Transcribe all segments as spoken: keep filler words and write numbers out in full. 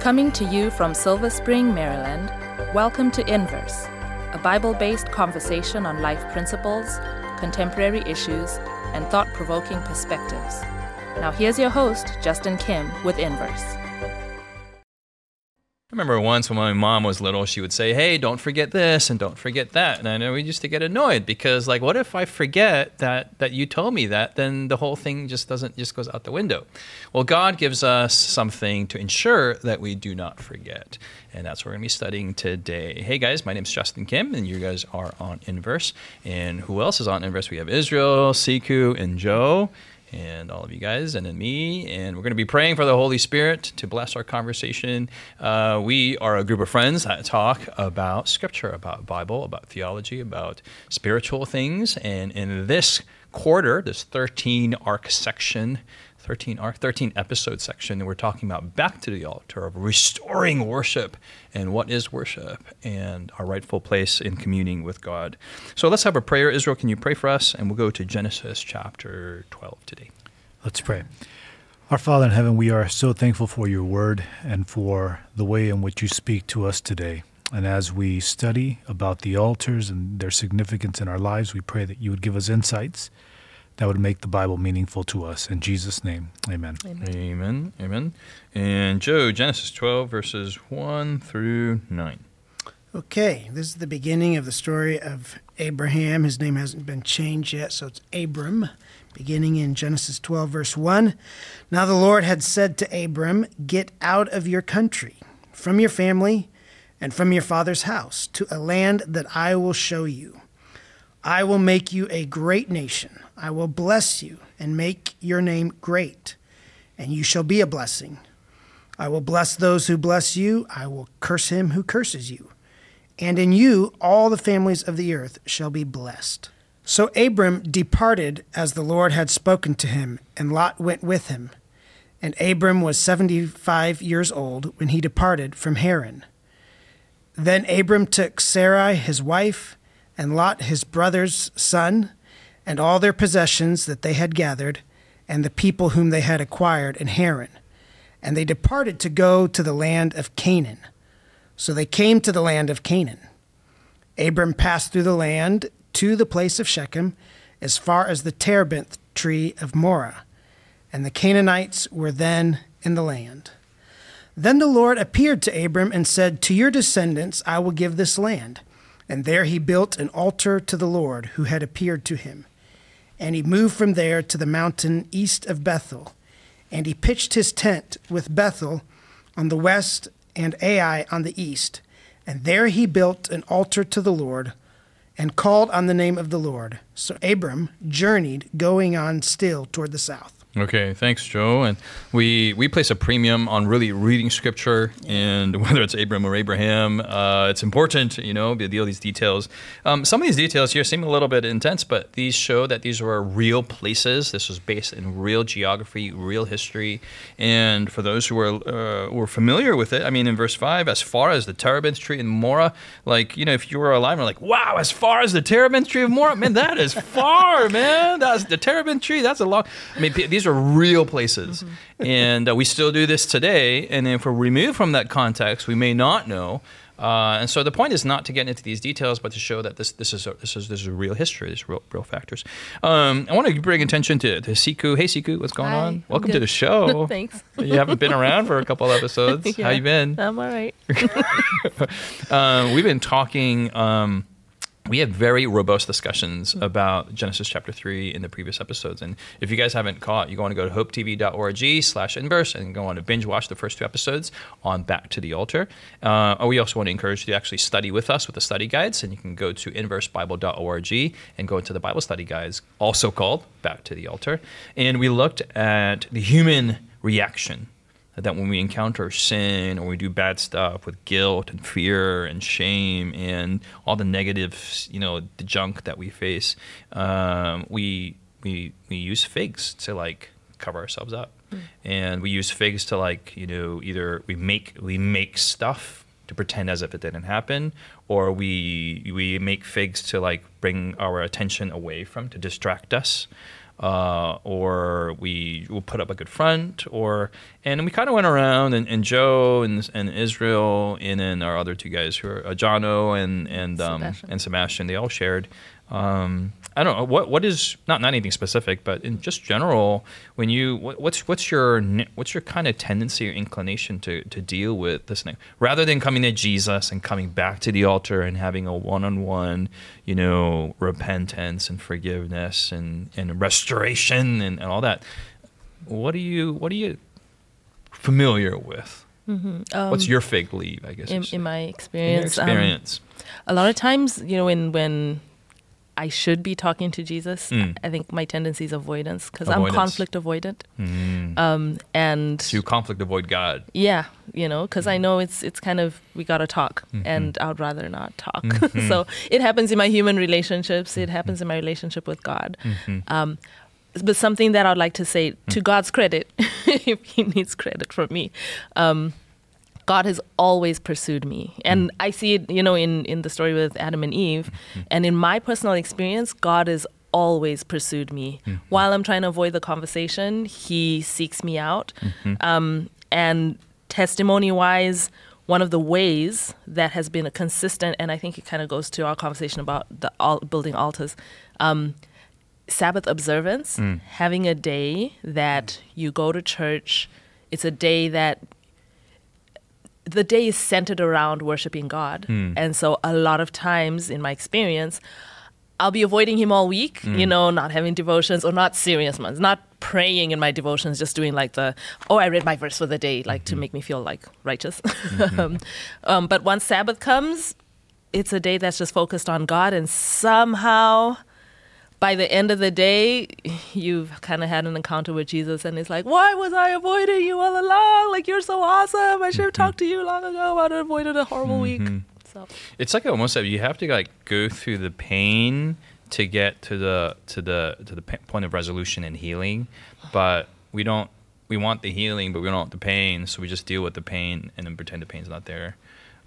Coming to you from Silver Spring, Maryland, welcome to Inverse, a Bible-based conversation on life principles, contemporary issues, and thought-provoking perspectives. Now here's your host, Justin Kim, with Inverse. I remember once when my mom was little, she would say, hey, don't forget this and don't forget that. And I know we used to get annoyed because, like, what if I forget that that you told me that? Then the whole thing just doesn't, just goes out the window. Well, God gives us something to ensure that we do not forget. And that's what we're going to be studying today. Hey, guys, my name's Justin Kim, and you guys are on Inverse. And who else is on Inverse? We have Israel, Siku, and Joe, and all of you guys, and then me, and we're going to be praying for the Holy Spirit to bless our conversation. Uh, we are a group of friends that talk about Scripture, about Bible, about theology, about spiritual things, and in this quarter, this thirteen arc section, thirteen arc, thirteen episode section, we're talking about back to the altar, of restoring worship, and what is worship, and our rightful place in communing with God. So let's have a prayer. Israel, can you pray for us? And we'll go to Genesis chapter twelve today. Let's pray. Our Father in heaven, we are so thankful for your word and for the way in which you speak to us today. And as we study about the altars and their significance in our lives, we pray that you would give us insights that would make the Bible meaningful to us. In Jesus' name, amen. Amen. Amen. Amen. And Joe, Genesis twelve, verses one through nine. Okay, this is the beginning of the story of Abraham. His name hasn't been changed yet, so it's Abram, beginning in Genesis twelve, verse one. Now the Lord had said to Abram, get out of your country, from your family, and from your father's house, to a land that I will show you. I will make you a great nation. I will bless you and make your name great, and you shall be a blessing. I will bless those who bless you. I will curse him who curses you. And in you all the families of the earth shall be blessed. So Abram departed as the Lord had spoken to him, and Lot went with him. And Abram was seventy-five years old when he departed from Haran. Then Abram took Sarai his wife, and Lot his brother's son, and all their possessions that they had gathered, and the people whom they had acquired in Haran. And they departed to go to the land of Canaan. So they came to the land of Canaan. Abram passed through the land to the place of Shechem, as far as the terebinth tree of Moreh. And the Canaanites were then in the land. Then the Lord appeared to Abram and said, to your descendants I will give this land. And there he built an altar to the Lord who had appeared to him. And he moved from there to the mountain east of Bethel. And he pitched his tent with Bethel on the west and Ai on the east. And there he built an altar to the Lord and called on the name of the Lord. So Abram journeyed, going on still toward the south. Okay, thanks, Joe. And we we place a premium on really reading Scripture, and whether it's Abram or Abraham, uh, it's important, you know, to deal with these details. Um, some of these details here seem a little bit intense, but these show that these were real places. This was based in real geography, real history. And for those who are uh, who are familiar with it, I mean, in verse five, as far as the terebinth tree in Moreh, like, you know, if you were alive, you're like, wow, as far as the terebinth tree of Moreh, man, that is far, man. That's the terebinth tree. That's a long. I mean, these are real places, mm-hmm. and uh, we still do this today. And if we're removed from that context, we may not know. Uh, and so the point is not to get into these details, but to show that this this is a, this is this is a real history. This is real real factors. Um, I want to bring attention to, to Siku. Hey, Siku, what's going Hi, on? Welcome good. to the show. Thanks. You haven't been around for a couple episodes. Yeah, How you been? I'm all right. um, we've been talking. Um, We had very robust discussions about Genesis chapter three in the previous episodes. And if you guys haven't caught, you want to go to hopetv.org slash inverse and go on to binge watch the first two episodes on Back to the Altar. Uh, we also want to encourage you to actually study with us with the study guides. And you can go to inverse bible dot org and go into the Bible study guides, also called Back to the Altar. And we looked at the human reaction, that when we encounter sin or we do bad stuff with guilt and fear and shame and all the negative, you know, the junk that we face, um, we we we use figs to like cover ourselves up, mm. and we use figs to like, you know, either we make we make stuff to pretend as if it didn't happen, or we we make figs to like bring our attention away from, to distract us. uh, or we will put up a good front, or and we kind of went around, and, and Joe and and Israel, and then our other two guys who are uh, Jono and and um, Sebastian. and Sebastian, they all shared. Um, I don't know what what is not not anything specific, but in just general, when you what, what's what's your n- what's your kind of tendency or inclination to to deal with this thing, rather than coming to Jesus and coming back to the altar and having a one-on-one, you know, repentance and forgiveness and, and restoration and, and all that. What are you what are you familiar with? Mm-hmm. Um, What's your fig leaf? I guess in, is- in my in your experience, experience. Um, a lot of times, you know, when when I should be talking to Jesus, Mm. I think my tendency is avoidance because I'm Avoidance. conflict avoidant. Mm. Um, and So you conflict avoid God. yeah, you know, because I know it's it's kind of we gotta talk, and I'd rather not talk. So it happens in my human relationships. It happens in my relationship with God. Um, but something that I'd like to say to God's credit, if He needs credit from me, um, God has always pursued me, and I see it, you know, in in the story with Adam and Eve, and in my personal experience, God has always pursued me. While I'm trying to avoid the conversation, He seeks me out. Um, and testimony-wise, one of the ways that has been a consistent, and I think it kind of goes to our conversation about the al- building altars, um, Sabbath observance, having a day that you go to church. It's a day that the day is centered around worshiping God. And so a lot of times in my experience, I'll be avoiding Him all week, you know, not having devotions or not serious ones, not praying in my devotions, just doing like the, oh, I read my verse for the day, like to make me feel like righteous. um, um, but once Sabbath comes, it's a day that's just focused on God, and somehow by the end of the day, you've kind of had an encounter with Jesus, and it's like, why was I avoiding you all along? Like, you're so awesome. I should have talked to you long ago. I'd have avoided a horrible week. So It's like almost that you have to like go through the pain to get to the to the to the pa- point of resolution and healing, but we don't. We want the healing, but we don't want the pain, so we just deal with the pain and then pretend the pain's not there.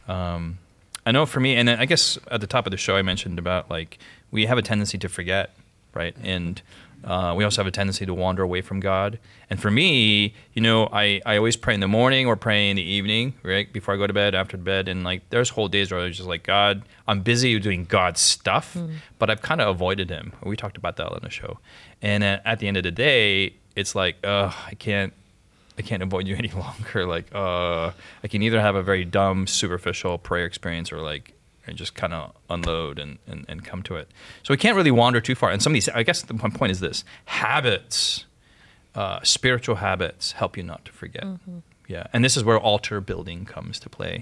Um, I know for me, and I guess at the top of the show, I mentioned about like we have a tendency to forget, right? And uh, we also have a tendency to wander away from God. And for me, you know, I, I always pray in the morning or pray in the evening, right? Before I go to bed, after bed. And like there's whole days where I was just like, God, I'm busy doing God's stuff, but I've kind of avoided Him. We talked about that on the show. And uh, at the end of the day, it's like, uh, I can't, I can't avoid you any longer. Like, uh, I can either have a very dumb, superficial prayer experience or like, and just kind of unload and, and, and come to it. So we can't really wander too far. And some of these, I guess the one point is this, habits, uh, spiritual habits help you not to forget. Mm-hmm. Yeah. And this is where altar building comes to play.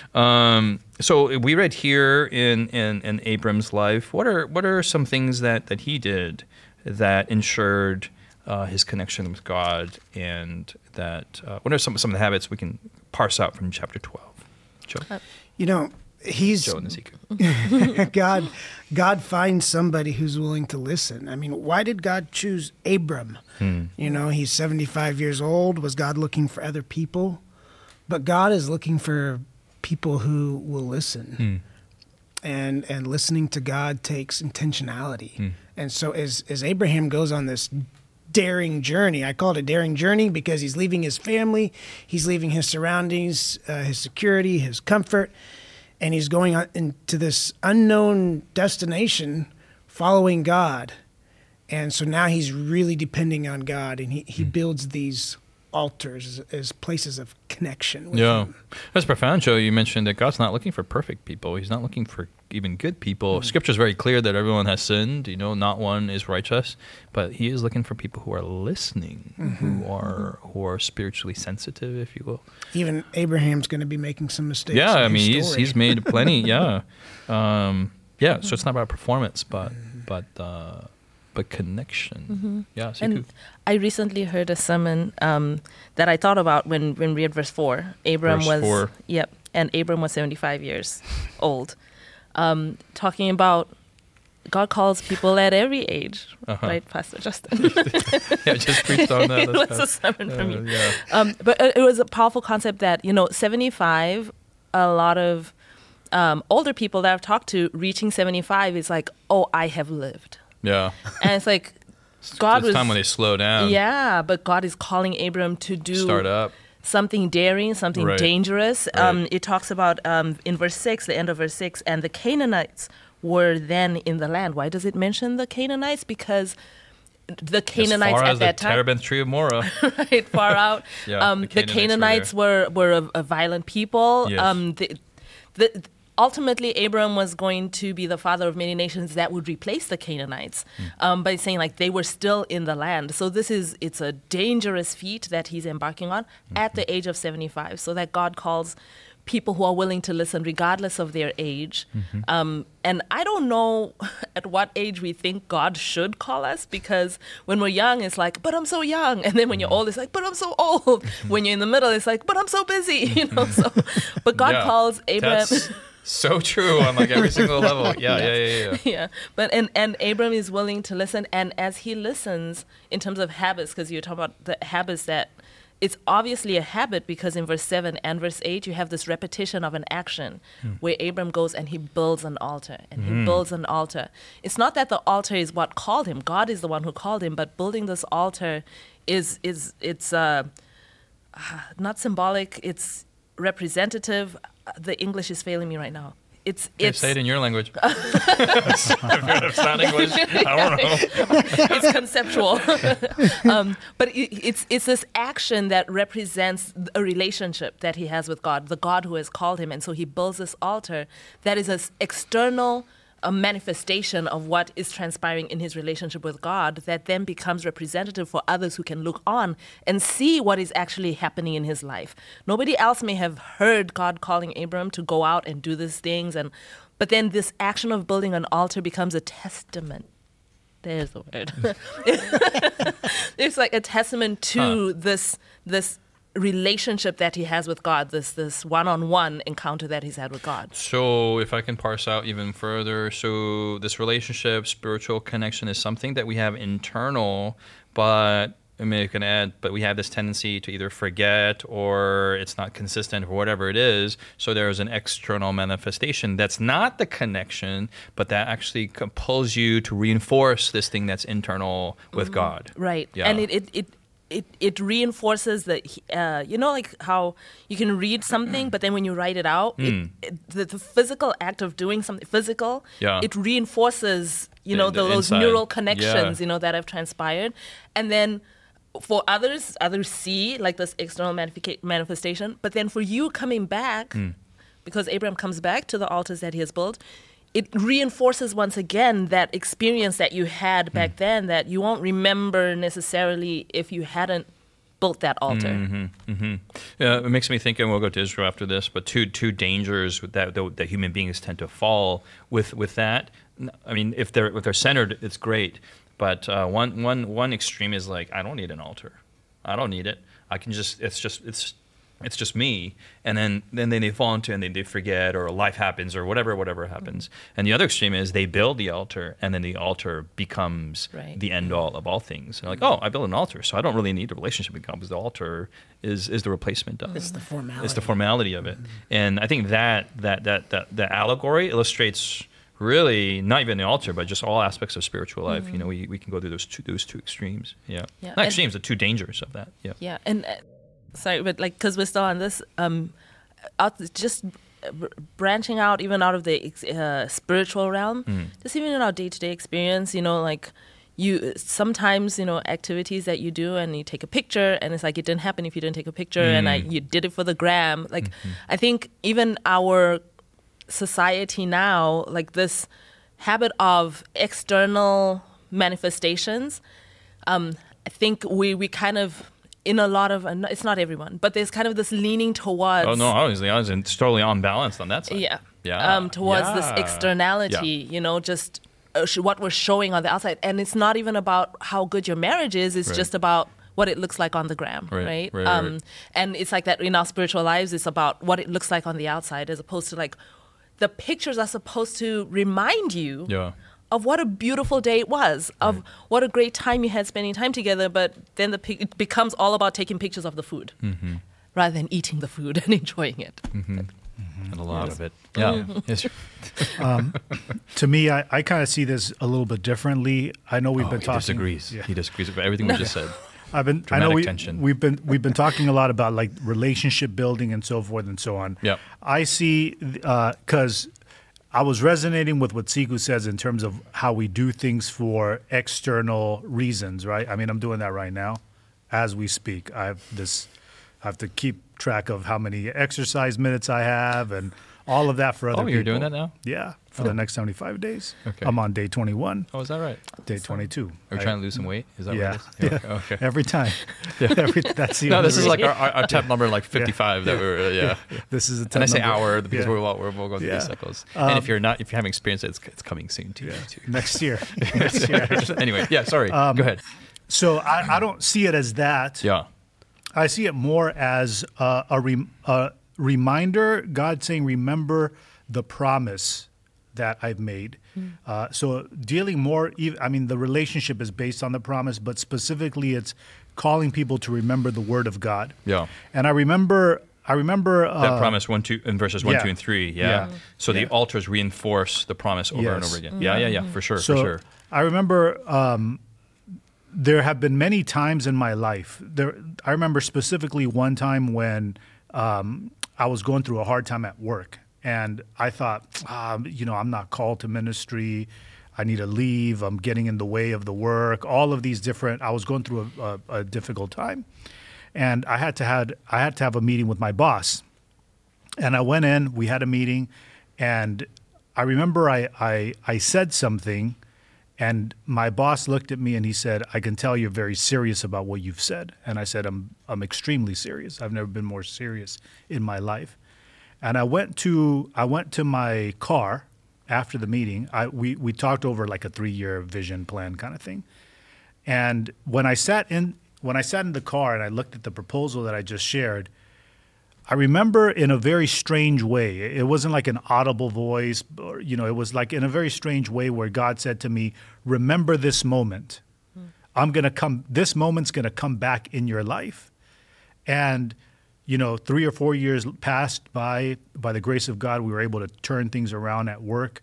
Um, so we read here in, in, in Abram's life, what are, what are some things that, that he did that ensured uh, his connection with God, and that, uh, what are some, some of the habits we can parse out from chapter twelve? Joe? You know, he's Joe and Ezekiel. God. God finds somebody who's willing to listen. I mean, why did God choose Abram? Hmm. You know, he's seventy-five years old. Was God looking for other people? But God is looking for people who will listen. Hmm. And and listening to God takes intentionality. And so as as Abraham goes on this daring journey, I call it a daring journey because he's leaving his family, he's leaving his surroundings, uh, his security, his comfort, and he's going on into this unknown destination following God. And so now he's really depending on God, and he, he builds these altars as, as places of connection with Yeah, him. that's profound, Joe. You mentioned that God's not looking for perfect people. He's not looking for even good people. Scripture is very clear that everyone has sinned. You know, not one is righteous, but He is looking for people who are listening, who are who are spiritually sensitive, if you will. Even Abraham's going to be making some mistakes. Yeah, in I his mean, he's story. he's made plenty. Yeah, um, yeah. So it's not about performance, but but uh, but connection. Yeah. So And I recently heard a sermon um, that I thought about when, when we read verse four. Abram Verse was four. Yep, and Abram was seventy-five years old, um, talking about God calls people at every age, Uh-huh. right, Pastor Justin? yeah, just preached on that. It That's was a past- sermon from uh, you. Yeah. Um, but it it was a powerful concept that, you know, seventy-five, a lot of um, older people that I've talked to reaching seventy-five is like, oh, I have lived. Yeah. And it's like, God it's was time when they slow down. Yeah, but God is calling Abram to do Start up. something daring, something Right. dangerous. Right. Um, it talks about um, in verse six, the end of verse six, and the Canaanites were then in the land. Why does it mention the Canaanites? Because the Canaanites as far at as that the time, Terebinth tree of Morah. right, far out. Yeah, um, the the Canaanites Canaanites were were were, a, a violent people. Yes. Um, the, the, ultimately, Abram was going to be the father of many nations that would replace the Canaanites um, by saying like they were still in the land. So this is it's a dangerous feat that he's embarking on at the age of seventy-five. So that God calls people who are willing to listen regardless of their age. Mm-hmm. Um, and I don't know at what age we think God should call us, because when we're young, it's like, but I'm so young. And then when you're old, it's like, but I'm so old. When you're in the middle, it's like, but I'm so busy. You know. So, but God Yeah, calls Abraham. That's so true on like every single level. Yeah, yeah, yeah, yeah. Yeah, but and and Abram is willing to listen, and as he listens, in terms of habits, because you're talking about the habits that. It's obviously a habit, because in verse seven and verse eight, you have this repetition of an action where Abram goes and he builds an altar, and he builds an altar. It's not that the altar is what called him. God is the one who called him, but building this altar is, is it's uh, not symbolic, it's representative. The English is failing me right now. It's, Okay, it's say it in your language. It's not English. I don't know. it's conceptual. um, but it, it's it's this action that represents a relationship that he has with God, the God who has called him. And so he builds this altar that is an external a manifestation of what is transpiring in his relationship with God, that then becomes representative for others who can look on and see what is actually happening in his life. Nobody else may have heard God calling Abram to go out and do these things, and but then this action of building an altar becomes a testament. There's the word. It's like a testament to Huh. this this relationship that he has with God, this this one-on-one encounter that he's had with God. So if I can parse out even further, so this relationship, spiritual connection is something that we have internal, but I mean, I can add, but we have this tendency to either forget or it's not consistent or whatever it is. So there's an external manifestation that's not the connection, but that actually compels you to reinforce this thing that's internal with God. Right. Yeah. And it, it, it It, it reinforces that, uh, you know, like how you can read something, but then when you write it out, it, it, the, the physical act of doing something physical, Yeah. it reinforces, you The- know, the the, those inside. neural connections, Yeah. you know, that have transpired. And then for others, others see like this external manifica- manifestation. But then for you coming back, Hmm. because Abraham comes back to the altars that he has built, it reinforces once again that experience that you had back Hmm. then that you won't remember necessarily if you hadn't built that altar. Mm-hmm. Yeah, it makes me think, and we'll go to Israel after this, but two two dangers that that, that human beings tend to fall with with that. I mean, if they're if they're centered, it's great. But uh, one one one extreme is like, I don't need an altar. I don't need it. I can just it's just it's it's just me. And then then they fall into and they, they forget, or life happens, or whatever whatever happens. And the other extreme is they build the altar, and then the altar becomes Right. the end all of all things. They're like, oh, I built an altar, so I don't really need a relationship with God, because the altar is is the replacement of It's it. the formality. It's the formality of it. And I think that that that that the allegory illustrates really not even the altar, but just all aspects of spiritual life. You know, we, we can go through those two those two extremes. Yeah, Yeah, not and- extremes, the two dangers of that. Yeah. Yeah, and uh, sorry, but like because we're still on this, um, out just uh, br- branching out even out of the ex- uh, spiritual realm, just even in our day-to-day experience, you know, like you sometimes you know activities that you do and you take a picture and it's like it didn't happen if you didn't take a picture, and I, you did it for the gram. Like I think even our society now, like this habit of external manifestations, um, I think we we kind of in a lot of, it's not everyone, but there's kind of this leaning towards Oh no, obviously I was in- totally unbalanced on that side. yeah Yeah. um, towards this Yeah. externality, Yeah. you know, just uh, sh- what we're showing on the outside, and it's not even about how good your marriage is, it's Right. just about what it looks like on the gram, Right, right? right, um, right. And it's like that in our spiritual lives, it's about what it looks like on the outside, as opposed to like the pictures are supposed to remind you Yeah. of what a beautiful day it was, of what a great time you had spending time together, but then the pic- it becomes all about taking pictures of the food Mm-hmm. rather than eating the food and enjoying it. Mm-hmm. And a lot Yes. of it. Yeah. Yes. Um, to me, I, I kind of see this a little bit differently. I know we've Oh, been he talking. disagrees. Yeah. He disagrees with everything we just said. I've been. I Dramatic know we, tension. we've been we've been talking a lot about like relationship building and so forth and so on. Yep. I see because I was resonating with what Siku says in terms of how we do things for external reasons, right? I mean, I'm doing that right now, as we speak. I have this. I have to keep track of how many exercise minutes I have and all of that for other Oh, people. you're doing that now? Yeah, for the next seventy-five days. Okay. I'm on day twenty-one, Oh, is that right? day twenty-two. Are you I- trying to lose some weight? Is that Yeah. what it is? Yeah. Okay. Every time. Every, that's the No, only this is reason. like our, our, our temp number, like fifty-five. That we were, yeah. This is a And I say number. hour because Yeah. we're, we're, we're going through Yeah. these cycles. Um, and if you're not, if you haven't experienced it, it's, it's coming soon to you too. Next year. Next year. Anyway, yeah. Sorry. Go ahead. So I, I don't see it as that. Yeah. I see it more as uh, a, rem- a reminder, God saying, remember the promise that I've made. Uh, so dealing more, ev- I mean, the relationship is based on the promise, but specifically it's calling people to remember the word of God. Yeah. And I remember, I remember uh, That promise one, two, in verses one, yeah. two, and three. Yeah. Yeah. So Yeah. the altars reinforce the promise over and Yes. over again. Yeah, yeah, yeah. For sure. So for sure. I remember um, there have been many times in my life. There, I remember specifically one time when um, I was going through a hard time at work, and I thought, um, you know, I'm not called to ministry. I need to leave. I'm getting in the way of the work. All of these different. I was going through a, a, a difficult time, and I had to had I had to have a meeting with my boss. And I went in. We had a meeting, and I remember I I, I said something. And my boss looked at me and he said, I can tell you're very serious about what you've said. And I said, I'm I'm extremely serious. I've never been more serious in my life. And I went to I went to my car after the meeting. I we, we talked over like a three-year vision plan kind of thing. And when I sat in when I sat in the car and I looked at the proposal that I just shared, I remember in a very strange way. It wasn't like an audible voice, or, you know, it was like in a very strange way where God said to me, remember this moment. I'm going to come, this moment's going to come back in your life. And, you know, three or four years passed by, by the grace of God, we were able to turn things around at work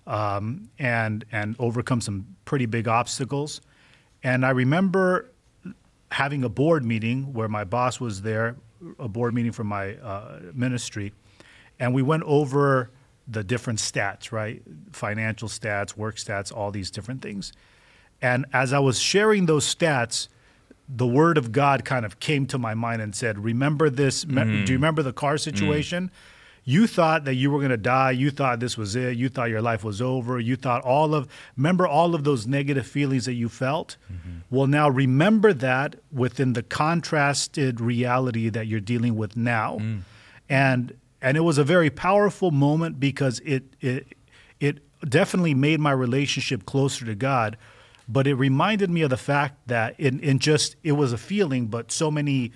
um, and, and overcome some pretty big obstacles. And I remember having a board meeting where my boss was there, a board meeting for my uh, ministry, and we went over the different stats, right? Financial stats, work stats, all these different things. And as I was sharing those stats, the word of God kind of came to my mind and said, remember this, me- do you remember the car situation? You thought that you were going to die. You thought this was it. You thought your life was over. You thought all of, remember all of those negative feelings that you felt? Well, now remember that within the contrasted reality that you're dealing with now. And and it was a very powerful moment because it it it definitely made my relationship closer to God, but it reminded me of the fact that in, in just, it was a feeling, but so many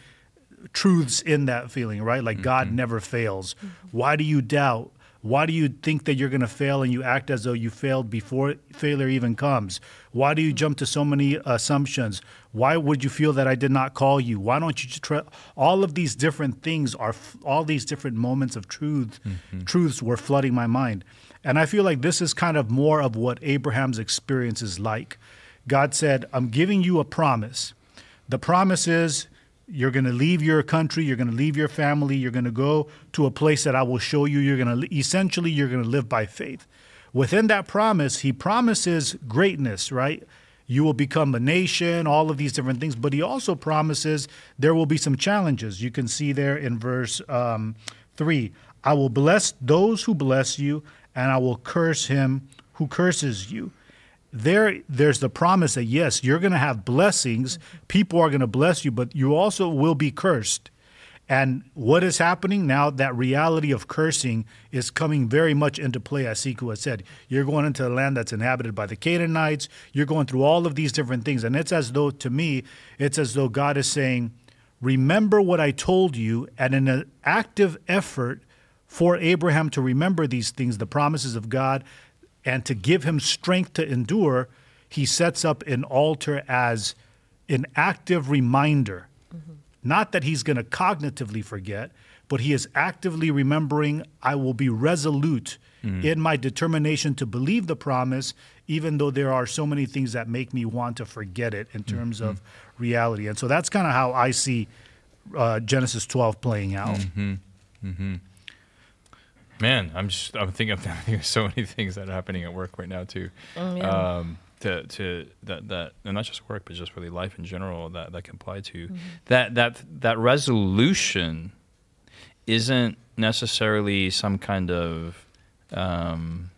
truths in that feeling, right? Like God never fails. Why do you doubt? Why do you think that you're going to fail and you act as though you failed before failure even comes? Why do you jump to so many assumptions? Why would you feel that I did not call you? Why don't you try? All of these different things are, all these different moments of truth, mm-hmm. truths were flooding my mind. And I feel like this is kind of more of what Abraham's experience is like. God said, I'm giving you a promise. The promise is, you're going to leave your country, you're going to leave your family, you're going to go to a place that I will show you. You're going to, essentially, you're going to live by faith. Within that promise, he promises greatness, right? You will become a nation, all of these different things. But he also promises there will be some challenges. You can see there in verse um, three, I will bless those who bless you, and I will curse him who curses you. There, there's the promise that, yes, you're going to have blessings. Mm-hmm. People are going to bless you, but you also will be cursed. And what is happening now, that reality of cursing is coming very much into play, as Siku has said. You're going into a land that's inhabited by the Canaanites. You're going through all of these different things. And it's as though, to me, it's as though God is saying, remember what I told you, and in an active effort for Abraham to remember these things, the promises of God, and to give him strength to endure, he sets up an altar as an active reminder. Mm-hmm. not that he's going to cognitively forget, but he is actively remembering, I will be resolute mm. in my determination to believe the promise, even though there are so many things that make me want to forget it in terms mm-hmm. of reality. And so that's kind of how I see uh, Genesis twelve playing out. Mm-hmm. Mm-hmm. Man, I'm just I'm thinking of, I'm thinking of so many things that are happening at work right now too. Oh, yeah. Um, to to that that and not just work, but just really life in general that that can apply to mm-hmm. that that that resolution isn't necessarily some kind of um,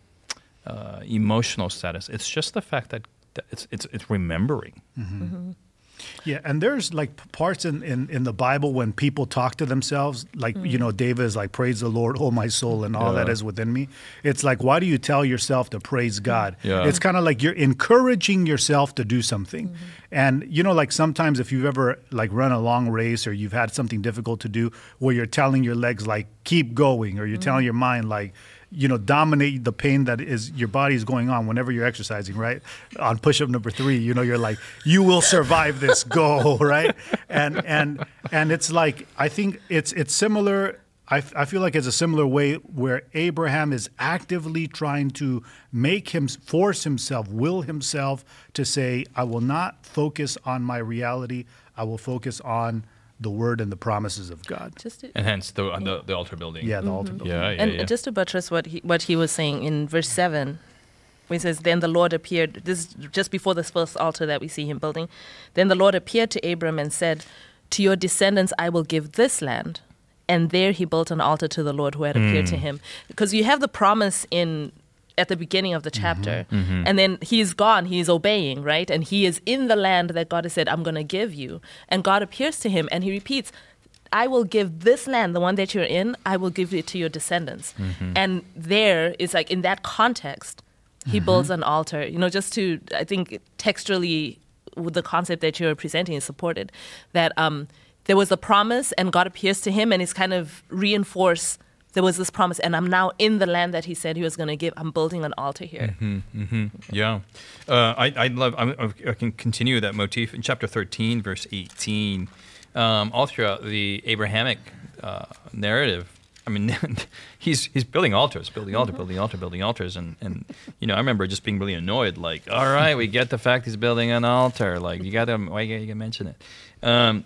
uh, emotional status. It's just the fact that, that it's it's it's remembering. Mm-hmm. Mm-hmm. Yeah, and there's like parts in, in, in the Bible when people talk to themselves, like, mm. you know, David is like, praise the Lord, oh my soul, and all yeah. that is within me. It's like, why do you tell yourself to praise God? Yeah. It's kind of like you're encouraging yourself to do something. Mm-hmm. And, you know, like sometimes if you've ever like run a long race or you've had something difficult to do where you're telling your legs like, keep going, or you're mm-hmm. telling your mind like, you know, dominate the pain that is your body is going on whenever you're exercising, right? On push-up number three, you know, you're like, you will survive this, go, right? And and and it's like, I think it's it's similar. I, I feel like it's a similar way where Abraham is actively trying to make him, force himself, will himself to say, I will not focus on my reality. I will focus on the word and the promises of God. Just to, and hence the, the the altar building. Yeah, the mm-hmm. altar building. Yeah, yeah, and yeah. just to buttress what he, what he was saying in verse seven, where he says, then the Lord appeared, this is just before this first altar that we see him building, then the Lord appeared to Abram and said, to your descendants I will give this land. And there he built an altar to the Lord who had appeared mm. to him. Because you have the promise in at the beginning of the chapter. Mm-hmm, mm-hmm. And then he's gone, he's obeying, right? And he is in the land that God has said, I'm going to give you. And God appears to him and he repeats, I will give this land, the one that you're in, I will give it to your descendants. Mm-hmm. And there is like, in that context, he mm-hmm. builds an altar, you know, just to, I think textually, with the concept that you're presenting is supported, that um, there was a promise and God appears to him and he's kind of reinforced, there was this promise and I'm now in the land that he said he was going to give. I'm building an altar here. Mm-hmm, mm-hmm. Yeah. Uh, I, I love, I, I can continue that motif in chapter thirteen, verse eighteen. Um, all throughout the Abrahamic uh, narrative, I mean, he's he's building altars, building altar, building altar, building altars, and, and you know, I remember just being really annoyed. Like, all right, we get the fact he's building an altar. Like, you got to, why you got to mention it? Um,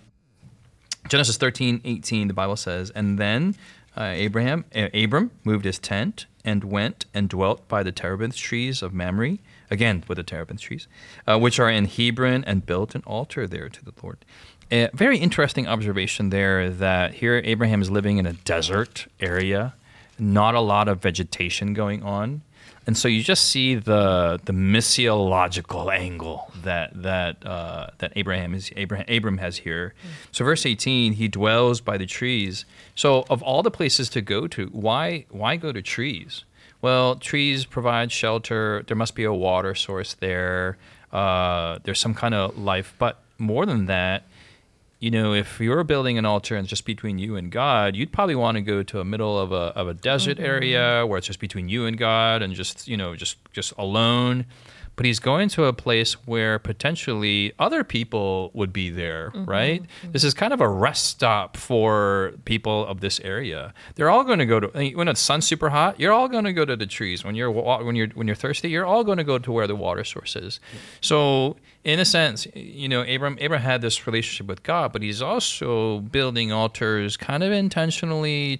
Genesis thirteen, eighteen, the Bible says, and then uh, Abraham, uh, Abram moved his tent and went and dwelt by the terebinth trees of Mamre, again with the terebinth trees, uh, which are in Hebron, and built an altar there to the Lord. A very interesting observation there that here Abraham is living in a desert area, not a lot of vegetation going on. And so you just see the the missiological angle that that uh, that Abraham is Abraham Abram has here. Mm. So verse eighteen, he dwells by the trees. So of all the places to go to, why why go to trees? Well, trees provide shelter. There must be a water source there. Uh, there's some kind of life, but more than that, you know, if you're building an altar and it's just between you and God, you'd probably want to go to a middle of a of a desert mm-hmm. area where it's just between you and God and just, you know, just just alone. But he's going to a place where potentially other people would be there, mm-hmm. right? Mm-hmm. This is kind of a rest stop for people of this area. They're all going to go to, when the sun's super hot, you're all going to go to the trees. When you're when you're when you're thirsty, you're all going to go to where the water source is. Yeah. So in a sense, you know, Abram Abram had this relationship with God, but he's also building altars kind of intentionally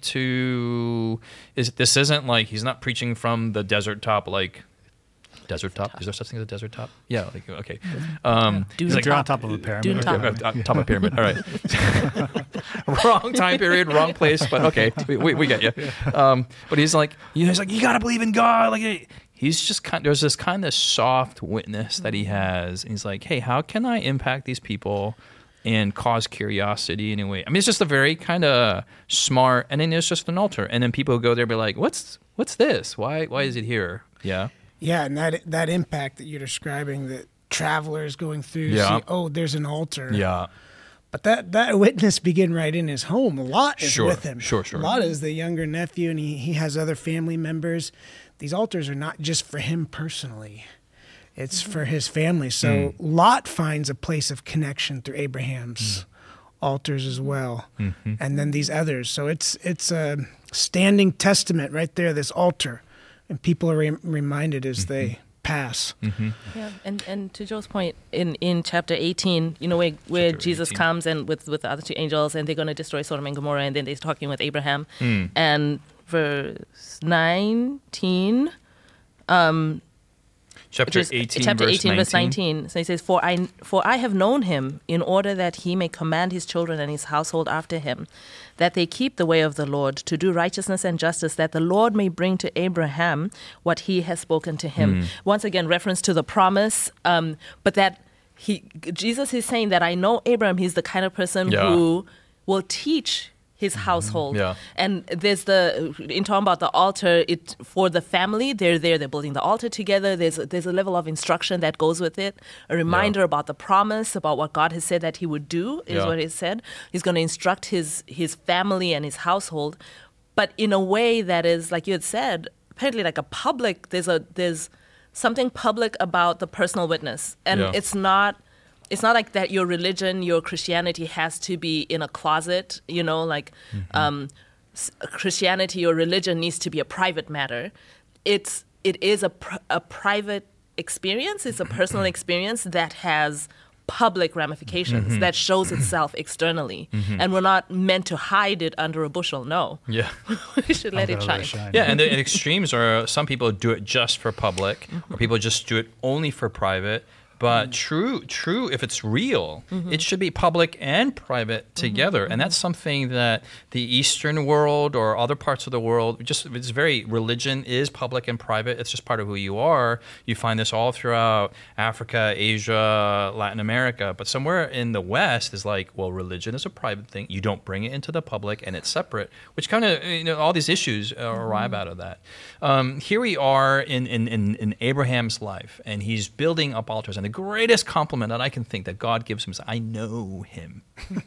to. Is this isn't like he's not preaching from the desert top like. Desert top? Is there such thing as a desert top? Yeah. Like, okay. Um, yeah. Like, you're on top of a pyramid. Dune top. Okay, on top of a pyramid. All right. Wrong time period, wrong place. But okay, we we, we get you. Um, but he's like, you know, he's like, you gotta believe in God. Like, he's just kind. There's this kind of soft witness that he has, and he's like, hey, how can I impact these people and cause curiosity in a way? I mean, it's just a very kind of smart. And then there's just an altar, and then people go there, and be like, what's what's this? Why why is it here? Yeah. Yeah, and that that impact that you're describing, that travelers going through, yeah. see, oh, there's an altar. Yeah. But that, that witness began right in his home. Lot is sure, with him. Sure, sure. Lot is the younger nephew, and he, he has other family members. These altars are not just for him personally. It's mm-hmm. for his family. So mm. Lot finds a place of connection through Abraham's mm. altars as well, Mm-hmm. and then these others. So it's it's a standing testament right there, this altar, and people are re- reminded as Mm-hmm. they pass. Mm-hmm. Yeah, and, and to Joe's point, in, in chapter eighteen, you know, where, where Chapter Jesus eighteen. comes and with, with the other two angels, and they're going to destroy Sodom and Gomorrah, and then they're talking with Abraham. Mm. And verse nineteen, um, Chapter which is eighteen, chapter verse eighteen, verse nineteen. nineteen. So he says, "For I, for I have known him in order that he may command his children and his household after him, that they keep the way of the Lord, to do righteousness and justice, that the Lord may bring to Abraham what he has spoken to him." Mm. Once again, reference to the promise, um, but that he, Jesus is saying that I know Abraham. He's the kind of person Yeah. who will teach his household. Yeah. And there's the, in talking about the altar, it for the family, they're there, they're building the altar together. There's, there's a level of instruction that goes with it, a reminder Yeah. about the promise, about what God has said that he would do, is Yeah. what he said. He's going to instruct his, his family and his household, but in a way that is, like you had said, apparently like a public, there's a, there's something public about the personal witness. And Yeah. it's not, it's not like that your religion, your Christianity has to be in a closet, you know, like um, s- Christianity or religion needs to be a private matter. It's, it is a, pr- a private experience. It's a personal experience that has public ramifications, that shows itself externally. And we're not meant to hide it under a bushel. No, Yeah. we should let it I'll let shine. Yeah, and the extremes are some people do it just for public, or people just do it only for private. But true, true. If it's real, it should be public and private together, and that's something that the Eastern world or other parts of the world just it's very religion is public and private. It's just part of who you are. You find this all throughout Africa, Asia, Latin America, but somewhere in the West is like, well, religion is a private thing. You don't bring it into the public, and it's separate. Which kind of you know all these issues uh, arrive out of that. Um, here we are in, in in in Abraham's life, and he's building up altars. And the greatest compliment that I can think that God gives him is, I know him.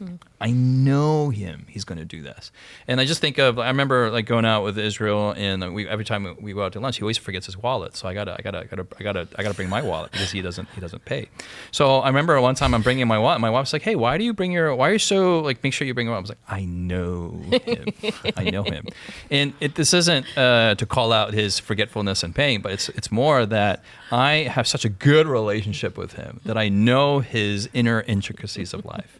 I know him. He's going to do this. And I just think of, I remember like going out with Israel, and we, every time we go out to lunch, he always forgets his wallet. So I gotta, I gotta, I gotta, I gotta, I gotta bring my wallet because he doesn't, he doesn't pay. So I remember one time I'm bringing my wallet. My wife's like, "Hey, why do you bring your? Why are you so like? Make sure you bring your wallet." I was like, "I know him. I know him." And it, this isn't uh, to call out his forgetfulness and paying, but it's it's more that I have such a good relationship with him that I know his inner intricacies of life,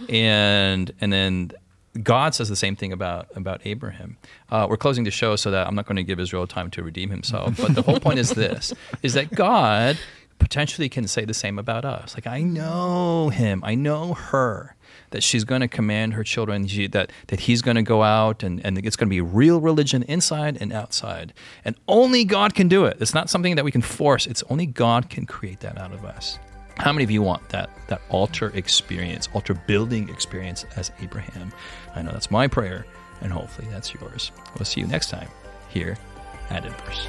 and and then God says the same thing about about Abraham. Uh, we're closing the show, so that I'm not going to give Israel time to redeem himself. But the whole point is this: is that God potentially can say the same about us. Like, I know him, I know her, that she's going to command her children, she, that that he's going to go out, and, and it's going to be real religion inside and outside. And only God can do it. It's not something that we can force. It's only God can create that out of us. How many of you want that that altar experience, altar building experience as Abraham? I know that's my prayer, and hopefully that's yours. We'll see you next time here at Inverse.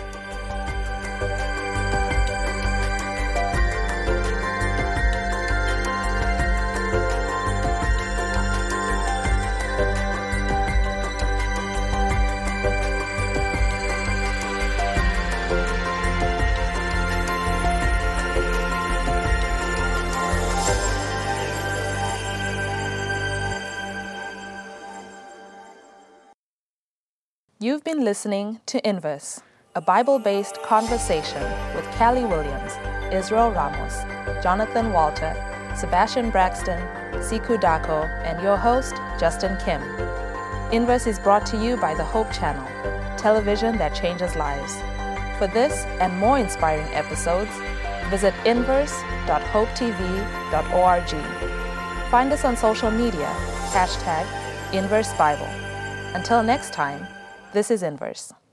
You've been listening to Inverse, a Bible-based conversation with Callie Williams, Israel Ramos, Jonathan Walter, Sebastian Braxton, Siku Dako, and your host, Justin Kim. Inverse is brought to you by the Hope Channel, television that changes lives. For this and more inspiring episodes, visit inverse dot hope t v dot org. Find us on social media, hashtag Inverse Bible. Until next time, this is Inverse.